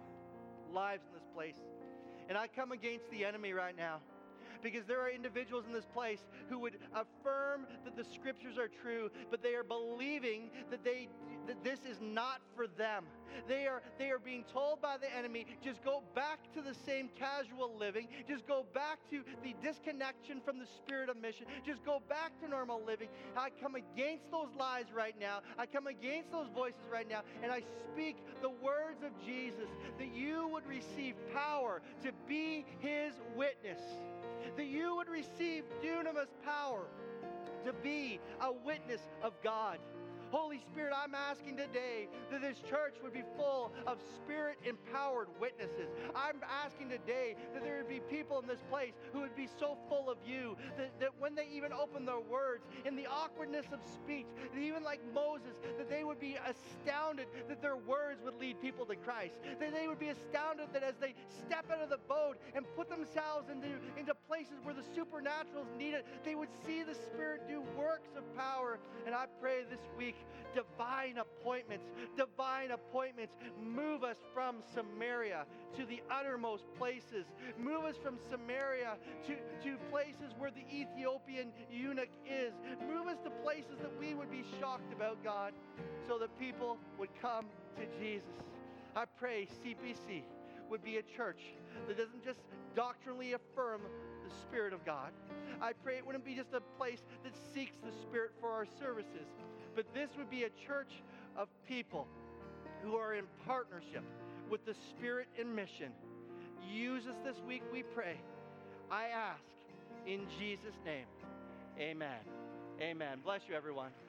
Lives in this place. And I come against the enemy right now. Because there are individuals in this place who would affirm that the Scriptures are true, but they are believing that they that this is not for them. They are they are being told by the enemy, just go back to the same casual living. Just go back to the disconnection from the spirit of mission. Just go back to normal living. I come against those lies right now. I come against those voices right now, and I speak the words of Jesus, that you would receive power to be His witness. That you would receive dunamis power to be a witness of God. Holy Spirit, I'm asking today that this church would be full of Spirit-empowered witnesses. I'm asking today that there would be people in this place who would be so full of you that, that when they even open their words, in the awkwardness of speech, that even like Moses, that they would be astounded that their words would lead people to Christ. That they would be astounded that as they step out of the boat and put themselves into, into places where the supernatural is needed, they would see the Spirit do works of power. And I pray this week, divine appointments, divine appointments. Move us from Samaria to the uttermost places. Move us from Samaria to, to places where the Ethiopian eunuch is. Move us to places that we would be shocked about, God, so that people would come to Jesus. I pray C P C would be a church that doesn't just doctrinally affirm the Spirit of God. I pray it wouldn't be just a place that seeks the Spirit for our services, but this would be a church of people who are in partnership with the Spirit in mission. Use us this week, we pray. I ask in Jesus' name. Amen. Amen. Bless you, everyone.